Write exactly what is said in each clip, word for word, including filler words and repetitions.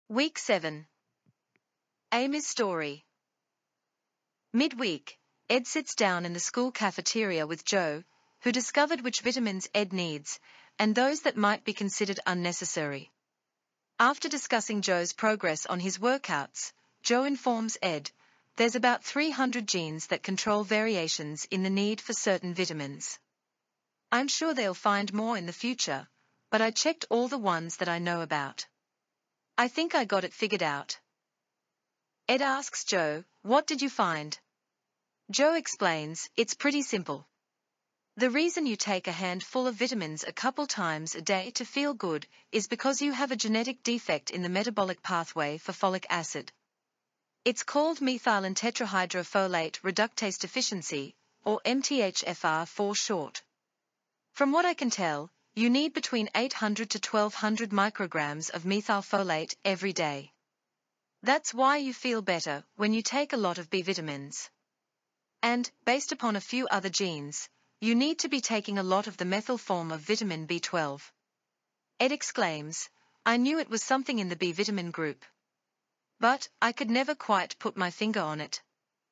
Week seven. Amy's story. Midweek, Ed sits down in the school cafeteria with Joe, who discovered which vitamins Ed needs, and those that might be considered unnecessary. After discussing Joe's progress on his workouts, Joe informs Ed, there's about three hundred genes that control variations in the need for certain vitamins. I'm sure they'll find more in the future, but I checked all the ones that I know about. I think I got it figured out. Ed asks Joe, what did you find? Joe explains, it's pretty simple. The reason you take a handful of vitamins a couple times a day to feel good is because you have a genetic defect in the metabolic pathway for folic acid. It's called methylene tetrahydrofolate reductase deficiency, or M T H F R for short. From what I can tell, you need between eight hundred to twelve hundred micrograms of methylfolate every day. That's why you feel better when you take a lot of B vitamins. And, based upon a few other genes, you need to be taking a lot of the methyl form of vitamin B twelve. Ed exclaims, I knew it was something in the B vitamin group. But, I could never quite put my finger on it.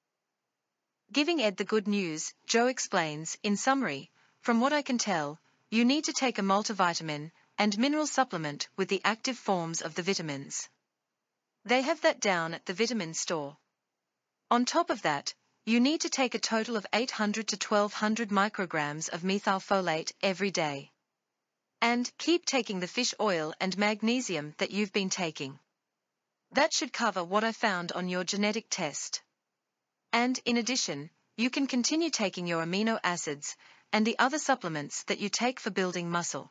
Giving Ed the good news, Joe explains, in summary, from what I can tell, you need to take a multivitamin and mineral supplement with the active forms of the vitamins. They have that down at the vitamin store. On top of that, you need to take a total of eight hundred to twelve hundred micrograms of methylfolate every day. And keep taking the fish oil and magnesium that you've been taking. That should cover what I found on your genetic test. And, in addition, you can continue taking your amino acids and the other supplements that you take for building muscle.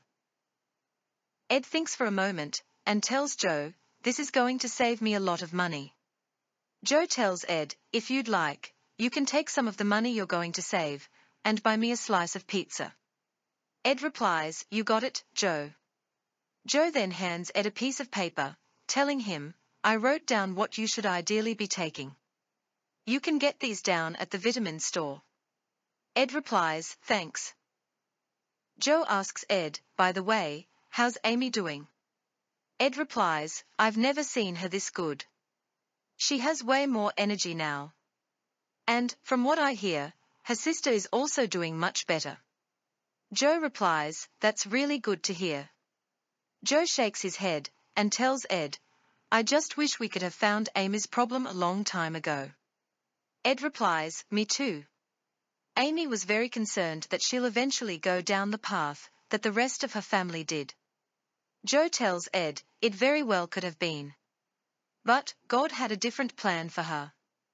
Ed thinks for a moment and tells Joe, this is going to save me a lot of money. Joe tells Ed, if you'd like, you can take some of the money you're going to save and buy me a slice of pizza. Ed replies, you got it, Joe. Joe then hands Ed a piece of paper, telling him, I wrote down what you should ideally be taking. You can get these down at the vitamin store. Ed replies, thanks. Joe asks Ed, by the way, how's Amy doing? Ed replies, I've never seen her this good. She has way more energy now. And, from what I hear, her sister is also doing much better. Joe replies, that's really good to hear. Joe shakes his head and tells Ed, I just wish we could have found Amy's problem a long time ago. Ed replies, me too. Amy was very concerned that she'll eventually go down the path that the rest of her family did. Joe tells Ed, it very well could have been. But, God had a different plan for her.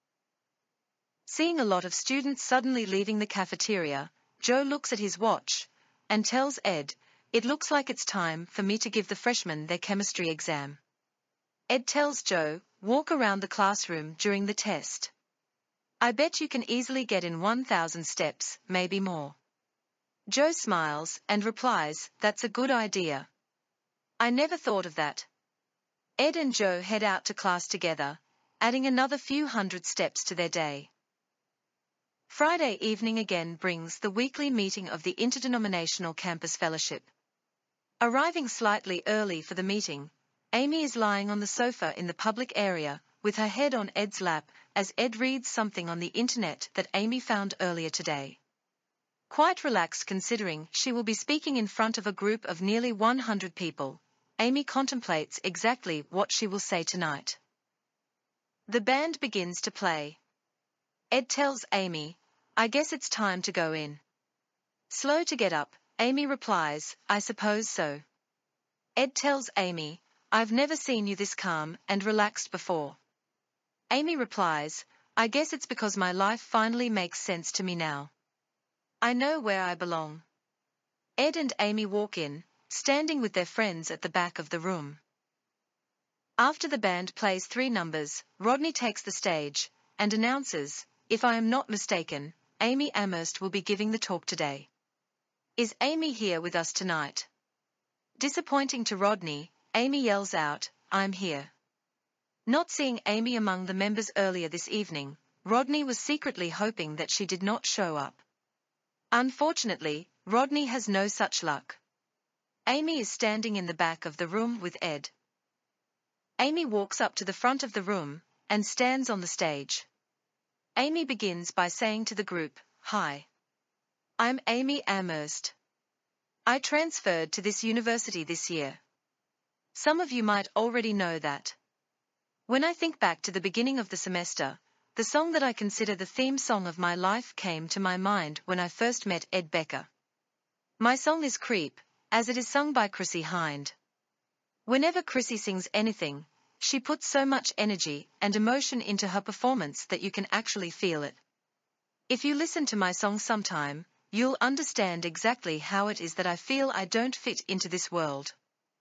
Seeing a lot of students suddenly leaving the cafeteria, Joe looks at his watch and tells Ed, it looks like it's time for me to give the freshmen their chemistry exam. Ed tells Joe, walk around the classroom during the test. I bet you can easily get in one thousand steps, maybe more. Joe smiles and replies, that's a good idea. I never thought of that. Ed and Joe head out to class together, adding another few hundred steps to their day. Friday evening again brings the weekly meeting of the Interdenominational Campus Fellowship. Arriving slightly early for the meeting, Amy is lying on the sofa in the public area, with her head on Ed's lap, as Ed reads something on the internet that Amy found earlier today. Quite relaxed considering she will be speaking in front of a group of nearly one hundred people, Amy contemplates exactly what she will say tonight. The band begins to play. Ed tells Amy, I guess it's time to go in. Slow to get up, Amy replies, I suppose so. Ed tells Amy, I've never seen you this calm and relaxed before. Amy replies, I guess it's because my life finally makes sense to me now. I know where I belong. Ed and Amy walk in, standing with their friends at the back of the room. After the band plays three numbers, Rodney takes the stage and announces, if I am not mistaken, Amy Amherst will be giving the talk today. Is Amy here with us tonight? Disappointing to Rodney, Amy yells out, I'm here. Not seeing Amy among the members earlier this evening, Rodney was secretly hoping that she did not show up. Unfortunately, Rodney has no such luck. Amy is standing in the back of the room with Ed. Amy walks up to the front of the room and stands on the stage. Amy begins by saying to the group, "Hi. I'm Amy Amherst. I transferred to this university this year. Some of you might already know that. When I think back to the beginning of the semester, the song that I consider the theme song of my life came to my mind when I first met Ed Becker. My song is Creep, as it is sung by Chrissie Hynde. Whenever Chrissie sings anything, she puts so much energy and emotion into her performance that you can actually feel it. If you listen to my song sometime, you'll understand exactly how it is that I feel I don't fit into this world."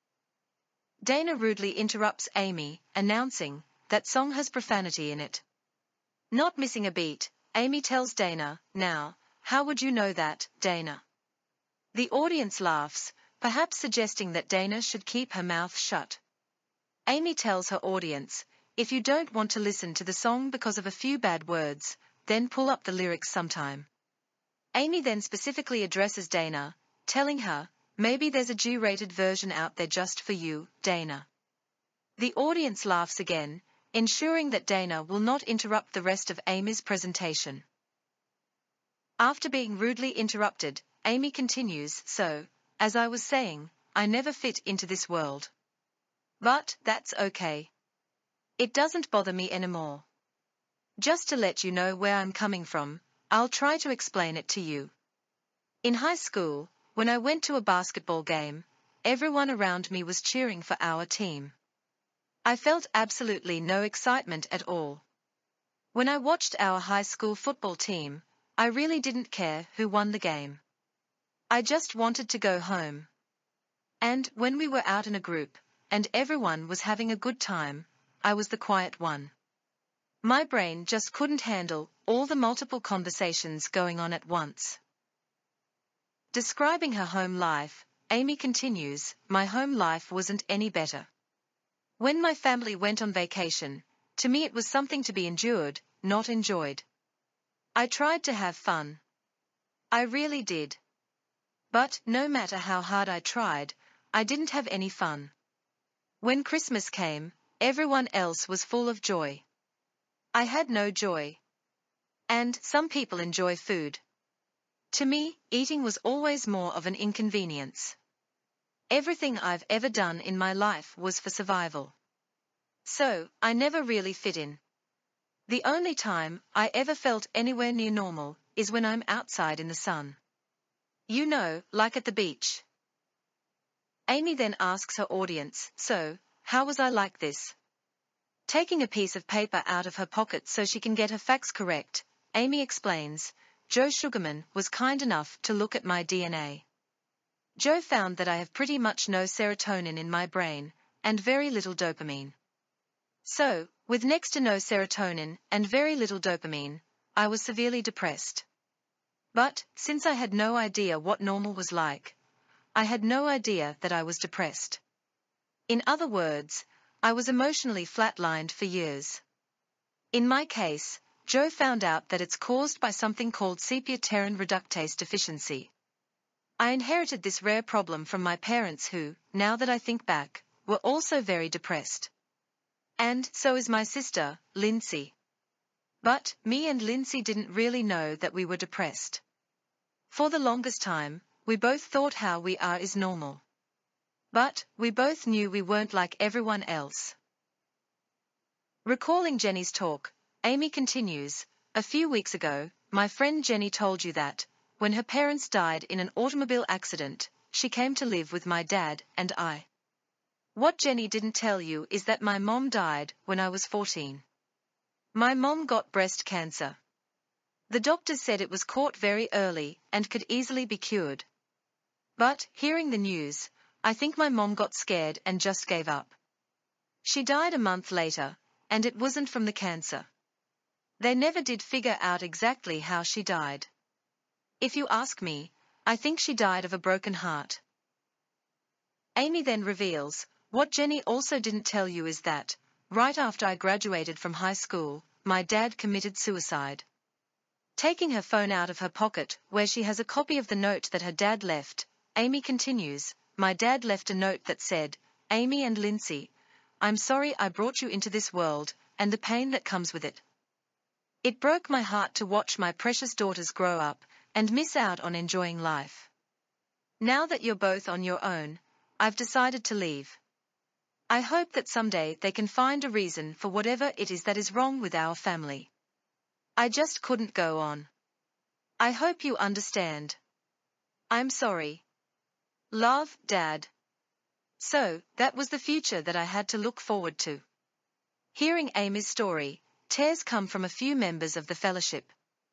Dana rudely interrupts Amy, announcing, "That song has profanity in it." Not missing a beat, Amy tells Dana, "Now, how would you know that, Dana?" The audience laughs, perhaps suggesting that Dana should keep her mouth shut. Amy tells her audience, "If you don't want to listen to the song because of a few bad words, then pull up the lyrics sometime." Amy then specifically addresses Dana, telling her, "Maybe there's a G-rated version out there just for you, Dana." The audience laughs again, ensuring that Dana will not interrupt the rest of Amy's presentation. After being rudely interrupted, Amy continues, "So, as I was saying, I never fit into this world. But that's okay. It doesn't bother me anymore. Just to let you know where I'm coming from, I'll try to explain it to you. In high school, when I went to a basketball game, everyone around me was cheering for our team. I felt absolutely no excitement at all. When I watched our high school football team, I really didn't care who won the game. I just wanted to go home. And when we were out in a group, and everyone was having a good time, I was the quiet one. My brain just couldn't handle all the multiple conversations going on at once." Describing her home life, Amy continues, "My home life wasn't any better. When my family went on vacation, to me it was something to be endured, not enjoyed. I tried to have fun. I really did. But no matter how hard I tried, I didn't have any fun. When Christmas came, everyone else was full of joy. I had no joy. And some people enjoy food. To me, eating was always more of an inconvenience. Everything I've ever done in my life was for survival. So, I never really fit in. The only time I ever felt anywhere near normal is when I'm outside in the sun. You know, like at the beach." Amy then asks her audience, "So, how was I like this?" Taking a piece of paper out of her pocket so she can get her facts correct, Amy explains, "Joe Sugarman was kind enough to look at my D N A. Joe found that I have pretty much no serotonin in my brain, and very little dopamine. So, with next to no serotonin and very little dopamine, I was severely depressed. But, since I had no idea what normal was like, I had no idea that I was depressed. In other words, I was emotionally flatlined for years. In my case, Joe found out that it's caused by something called sepia-pterin reductase deficiency. I inherited this rare problem from my parents who, now that I think back, were also very depressed. And so is my sister, Lindsay. But me and Lindsay didn't really know that we were depressed. For the longest time, we both thought how we are is normal. But we both knew we weren't like everyone else." Recalling Jenny's talk, Amy continues, "A few weeks ago, my friend Jenny told you that, when her parents died in an automobile accident, she came to live with my dad and I. What Jenny didn't tell you is that my mom died when I was fourteen. My mom got breast cancer. The doctors said it was caught very early and could easily be cured. But, hearing the news, I think my mom got scared and just gave up. She died a month later, and it wasn't from the cancer. They never did figure out exactly how she died. If you ask me, I think she died of a broken heart." Amy then reveals, "What Jenny also didn't tell you is that, right after I graduated from high school, my dad committed suicide." Taking her phone out of her pocket, where she has a copy of the note that her dad left, Amy continues, "My dad left a note that said, 'Amy and Lindsay, I'm sorry I brought you into this world, and the pain that comes with it. It broke my heart to watch my precious daughters grow up, and miss out on enjoying life. Now that you're both on your own, I've decided to leave. I hope that someday they can find a reason for whatever it is that is wrong with our family. I just couldn't go on. I hope you understand. I'm sorry. Love, Dad. So, that was the future that I had to look forward to. Hearing Amy's story, tears come from a few members of the fellowship.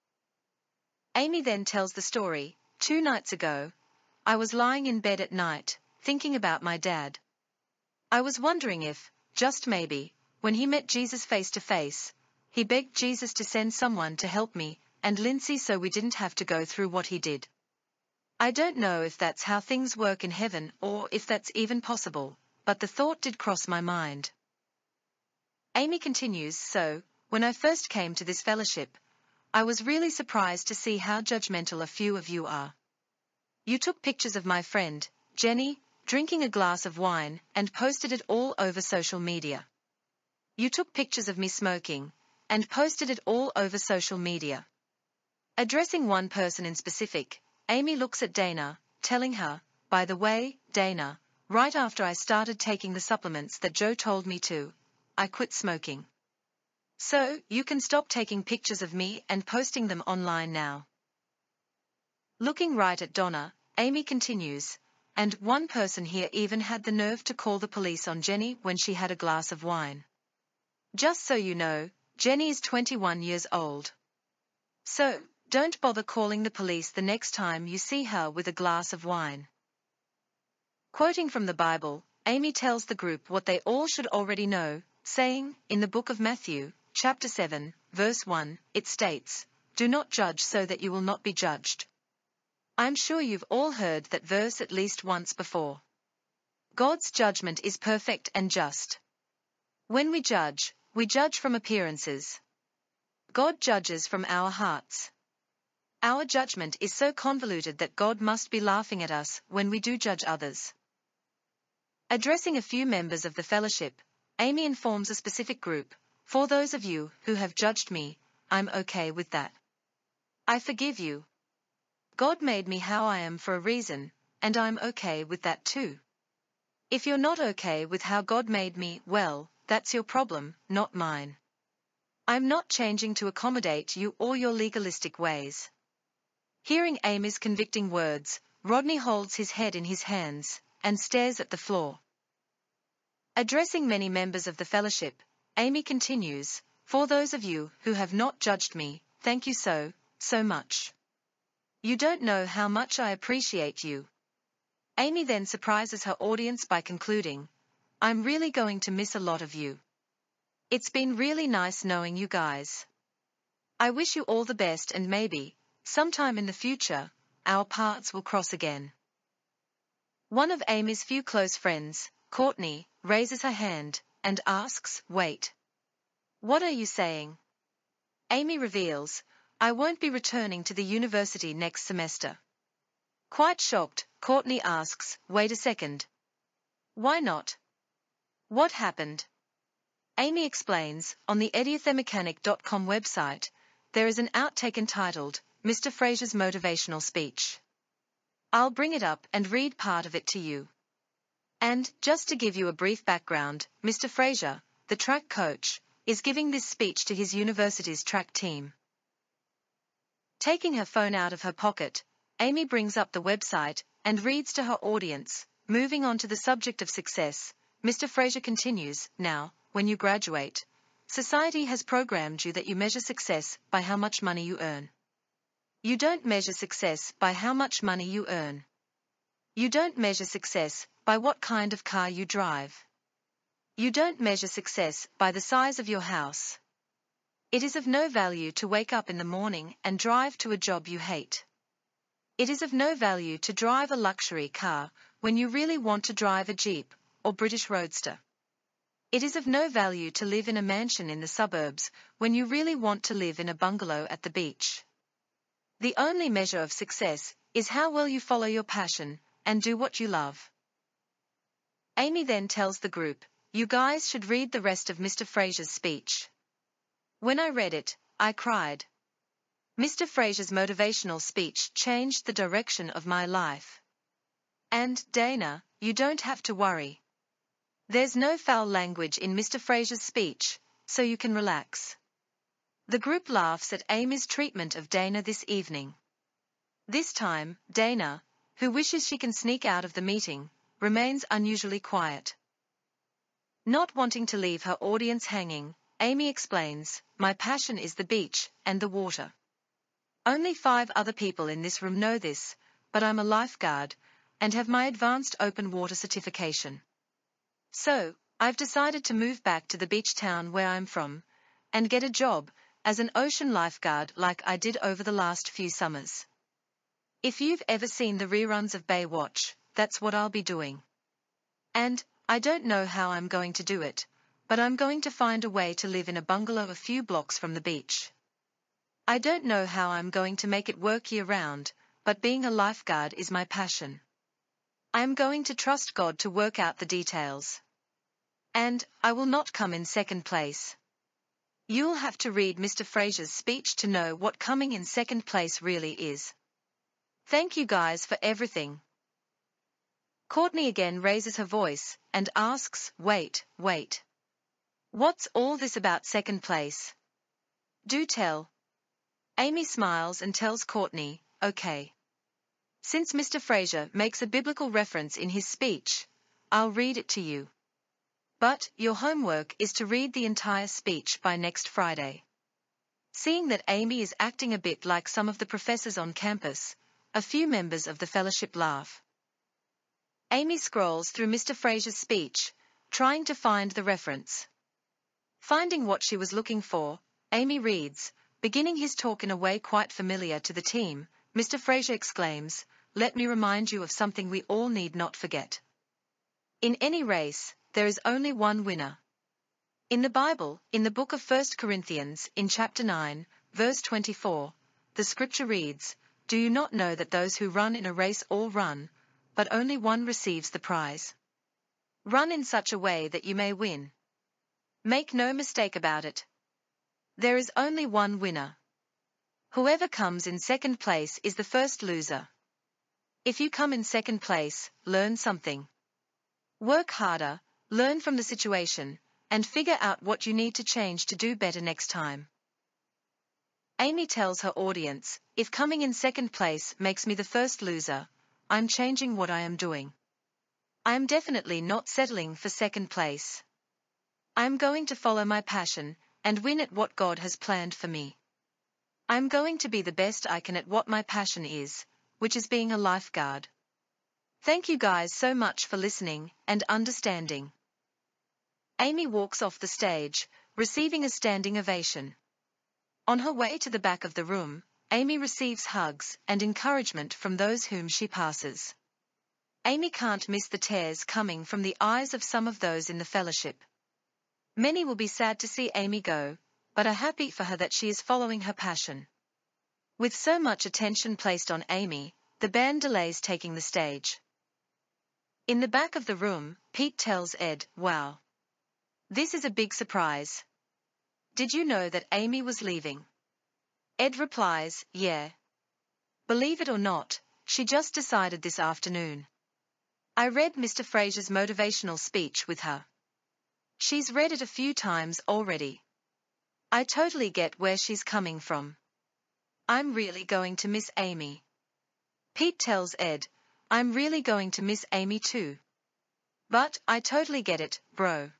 Amy then tells the story. Two nights ago, I was lying in bed at night, thinking about my dad. I was wondering if, just maybe, when he met Jesus face to face, he begged Jesus to send someone to help me and Lindsay so we didn't have to go through what he did. I don't know if that's how things work in heaven or if that's even possible, but the thought did cross my mind. Amy continues, so, when I first came to this fellowship, I was really surprised to see how judgmental a few of you are. You took pictures of my friend, Jenny, drinking a glass of wine, and posted it all over social media. You took pictures of me smoking, and posted it all over social media. Addressing one person in specific, Amy looks at Dana, telling her, by the way, Dana, right after I started taking the supplements that Joe told me to, I quit smoking. So, you can stop taking pictures of me and posting them online now. Looking right at Donna, Amy continues, and one person here even had the nerve to call the police on Jenny when she had a glass of wine. Just so you know, Jenny is twenty-one years old. So, don't bother calling the police the next time you see her with a glass of wine. Quoting from the Bible, Amy tells the group what they all should already know, saying, in the book of Matthew, chapter seven, verse one, it states, "Do not judge so that you will not be judged." I'm sure you've all heard that verse at least once before. God's judgment is perfect and just. When we judge, we judge from appearances. God judges from our hearts. Our judgment is so convoluted that God must be laughing at us when we do judge others. Addressing a few members of the fellowship, Amy informs a specific group, for those of you who have judged me, I'm okay with that. I forgive you. God made me how I am for a reason, and I'm okay with that too. If you're not okay with how God made me, well, that's your problem, not mine. I'm not changing to accommodate you or your legalistic ways. Hearing Amy's convicting words, Rodney holds his head in his hands and stares at the floor. Addressing many members of the fellowship, Amy continues, for those of you who have not judged me, thank you so, so much. You don't know how much I appreciate you. Amy then surprises her audience by concluding, I'm really going to miss a lot of you. It's been really nice knowing you guys. I wish you all the best and maybe, sometime in the future, our paths will cross again. One of Amy's few close friends, Courtney, raises her hand and asks, wait. What are you saying? Amy reveals, I won't be returning to the university next semester. Quite shocked, Courtney asks, wait a second. Why not? What happened? Amy explains, on the ediatha mechanic dot com website, there is an outtake entitled, Mister Fraser's Motivational Speech. I'll bring it up and read part of it to you. And, just to give you a brief background, Mister Fraser, the track coach, is giving this speech to his university's track team. Taking her phone out of her pocket, Amy brings up the website and reads to her audience. Moving on to the subject of success, Mister Fraser continues, now, when you graduate, society has programmed you that you measure success by how much money you earn. You don't measure success by how much money you earn. You don't measure success by what kind of car you drive. You don't measure success by the size of your house. It is of no value to wake up in the morning and drive to a job you hate. It is of no value to drive a luxury car when you really want to drive a Jeep or British Roadster. It is of no value to live in a mansion in the suburbs when you really want to live in a bungalow at the beach. The only measure of success is how well you follow your passion and do what you love. Amy then tells the group, you guys should read the rest of Mister Fraser's speech. When I read it, I cried. Mister Fraser's motivational speech changed the direction of my life. And, Dana, you don't have to worry. There's no foul language in Mister Fraser's speech, so you can relax. The group laughs at Amy's treatment of Dana this evening. This time, Dana, who wishes she can sneak out of the meeting, remains unusually quiet. Not wanting to leave her audience hanging, Amy explains, my passion is the beach and the water. Only five other people in this room know this, but I'm a lifeguard and have my advanced open water certification. So, I've decided to move back to the beach town where I'm from and get a job as an ocean lifeguard like I did over the last few summers. If you've ever seen the reruns of Baywatch, that's what I'll be doing. And, I don't know how I'm going to do it, but I'm going to find a way to live in a bungalow a few blocks from the beach. I don't know how I'm going to make it work year-round, but being a lifeguard is my passion. I am going to trust God to work out the details. And, I will not come in second place. You'll have to read Mister Fraser's speech to know what coming in second place really is. Thank you guys for everything. Courtney again raises her voice and asks, wait, wait. What's all this about second place? Do tell. Amy smiles and tells Courtney, okay. Since Mister Fraser makes a biblical reference in his speech, I'll read it to you. But, your homework is to read the entire speech by next Friday. Seeing that Amy is acting a bit like some of the professors on campus, a few members of the fellowship laugh. Amy scrolls through Mister Fraser's speech, trying to find the reference. Finding what she was looking for, Amy reads, beginning his talk in a way quite familiar to the team, Mister Fraser exclaims, let me remind you of something we all need not forget. In any race, there is only one winner. In the Bible, in the book of First Corinthians, in chapter nine, verse twenty-four, the scripture reads, do you not know that those who run in a race all run, but only one receives the prize? Run in such a way that you may win. Make no mistake about it. There is only one winner. Whoever comes in second place is the first loser. If you come in second place, learn something. Work harder, learn from the situation, and figure out what you need to change to do better next time. Amy tells her audience, if coming in second place makes me the first loser, I'm changing what I am doing. I am definitely not settling for second place. I am going to follow my passion and win at what God has planned for me. I am going to be the best I can at what my passion is, which is being a lifeguard. Thank you guys so much for listening and understanding. Amy walks off the stage, receiving a standing ovation. On her way to the back of the room, Amy receives hugs and encouragement from those whom she passes. Amy can't miss the tears coming from the eyes of some of those in the fellowship. Many will be sad to see Amy go, but are happy for her that she is following her passion. With so much attention placed on Amy, the band delays taking the stage. In the back of the room, Pete tells Ed, wow. This is a big surprise. Did you know that Amy was leaving? Ed replies, yeah. Believe it or not, she just decided this afternoon. I read Mister Fraser's motivational speech with her. She's read it a few times already. I totally get where she's coming from. I'm really going to miss Amy. Pete tells Ed, I'm really going to miss Amy too. But, I totally get it, bro.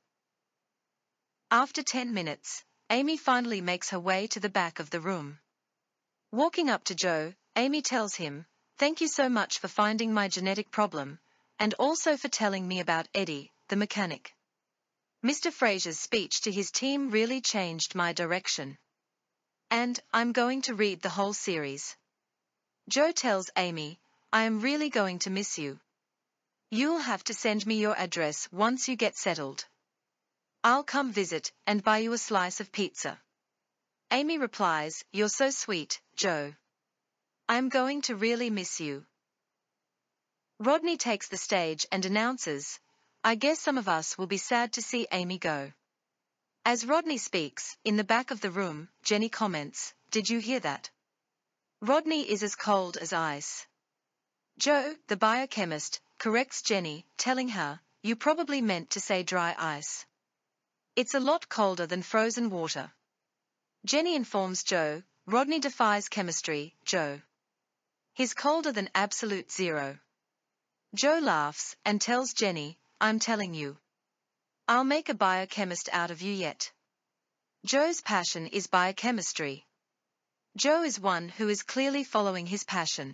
After ten minutes, Amy finally makes her way to the back of the room. Walking up to Joe, Amy tells him, thank you so much for finding my genetic problem, and also for telling me about Eddie, the mechanic. Mister Fraser's speech to his team really changed my direction. And, I'm going to read the whole series. Joe tells Amy, I am really going to miss you. You'll have to send me your address once you get settled. I'll come visit and buy you a slice of pizza. Amy replies, you're so sweet, Joe. I'm going to really miss you. Rodney takes the stage and announces, I guess some of us will be sad to see Amy go. As Rodney speaks, in the back of the room, Jenny comments, "Did you hear that? Rodney is as cold as ice." Joe, the biochemist, corrects Jenny, telling her, "You probably meant to say dry ice. It's a lot colder than frozen water." Jenny informs Joe, "Rodney defies chemistry, Joe. He's colder than absolute zero." Joe laughs and tells Jenny, "I'm telling you. I'll make a biochemist out of you yet." Joe's passion is biochemistry. Joe is one who is clearly following his passion.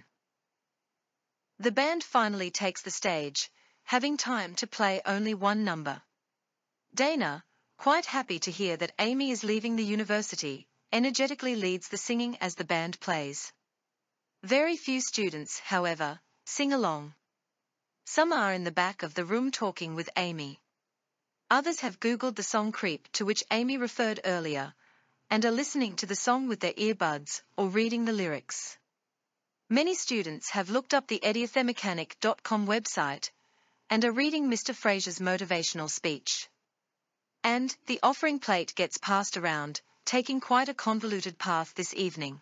The band finally takes the stage, having time to play only one number. Dana, quite happy to hear that Amy is leaving the university, energetically leads the singing as the band plays. Very few students, however, sing along. Some are in the back of the room talking with Amy. Others have Googled the song Creep, to which Amy referred earlier, and are listening to the song with their earbuds or reading the lyrics. Many students have looked up the idiothermechanic dot com website and are reading Mister Fraser's motivational speech. And the offering plate gets passed around, taking quite a convoluted path this evening.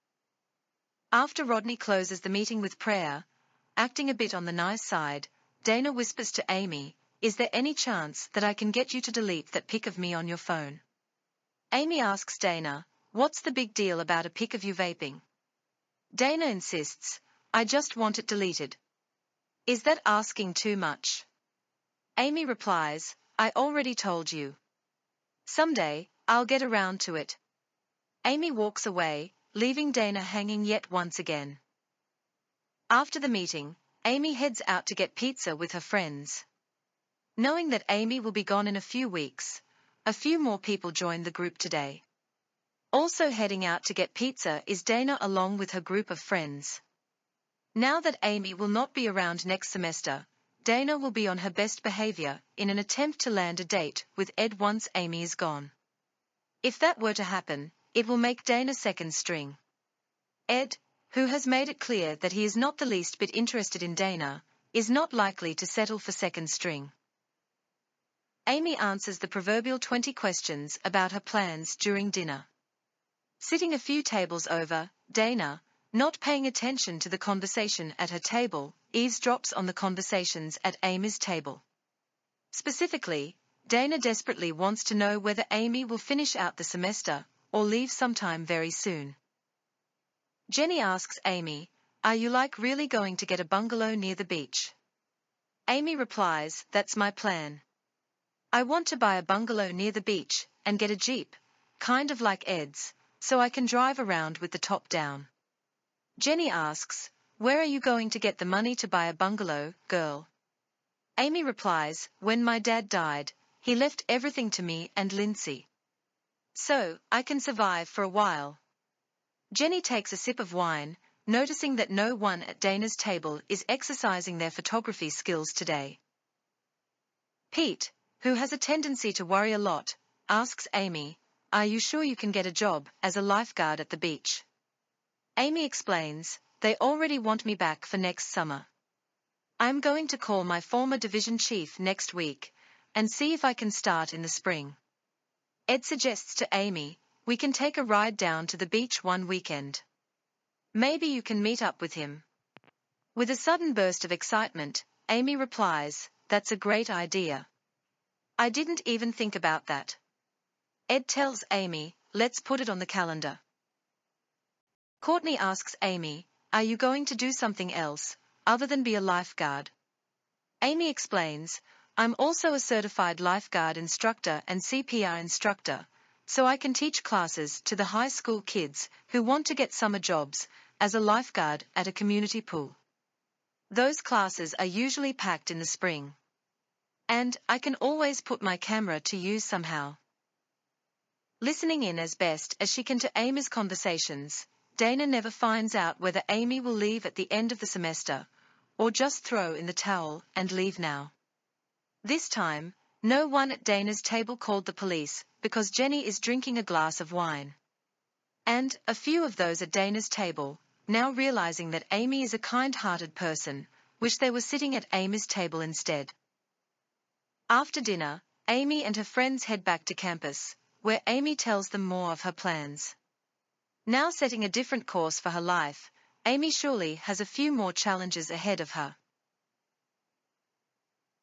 After Rodney closes the meeting with prayer, acting a bit on the nice side, Dana whispers to Amy, "Is there any chance that I can get you to delete that pic of me on your phone?" Amy asks Dana, "What's the big deal about a pic of you vaping?" Dana insists, "I just want it deleted." "Is that asking too much?" Amy replies, "I already told you. Someday, I'll get around to it." Amy walks away, leaving Dana hanging yet once again. After the meeting, Amy heads out to get pizza with her friends. Knowing that Amy will be gone in a few weeks, a few more people join the group today. Also heading out to get pizza is Dana along with her group of friends. Now that Amy will not be around next semester, Dana will be on her best behavior in an attempt to land a date with Ed once Amy is gone. If that were to happen, it will make Dana second string. Ed, who has made it clear that he is not the least bit interested in Dana, is not likely to settle for second string. Amy answers the proverbial twenty questions about her plans during dinner. Sitting a few tables over, Dana, not paying attention to the conversation at her table, eavesdrops on the conversations at Amy's table. Specifically, Dana desperately wants to know whether Amy will finish out the semester or leave sometime very soon. Jenny asks Amy, "Are you like really going to get a bungalow near the beach?" Amy replies, "That's my plan. I want to buy a bungalow near the beach and get a Jeep, kind of like Ed's, so I can drive around with the top down." Jenny asks, "Where are you going to get the money to buy a bungalow, girl?" Amy replies, "When my dad died, he left everything to me and Lindsay. So, I can survive for a while." Jenny takes a sip of wine, noticing that no one at Dana's table is exercising their photography skills today. Pete, who has a tendency to worry a lot, asks Amy, "Are you sure you can get a job as a lifeguard at the beach?" Amy explains, "They already want me back for next summer. I'm going to call my former division chief next week and see if I can start in the spring." Ed suggests to Amy, "We can take a ride down to the beach one weekend. Maybe you can meet up with him." With a sudden burst of excitement, Amy replies, "That's a great idea. I didn't even think about that." Ed tells Amy, "Let's put it on the calendar." Courtney asks Amy, "Are you going to do something else, other than be a lifeguard?" Amy explains, "I'm also a certified lifeguard instructor and C P R instructor, so I can teach classes to the high school kids who want to get summer jobs as a lifeguard at a community pool. Those classes are usually packed in the spring. And I can always put my camera to use somehow." Listening in as best as she can to Amy's conversations, Dana never finds out whether Amy will leave at the end of the semester, or just throw in the towel and leave now. This time, no one at Dana's table called the police because Jenny is drinking a glass of wine. And a few of those at Dana's table, now realizing that Amy is a kind-hearted person, wish they were sitting at Amy's table instead. After dinner, Amy and her friends head back to campus, where Amy tells them more of her plans. Now setting a different course for her life, Amy surely has a few more challenges ahead of her.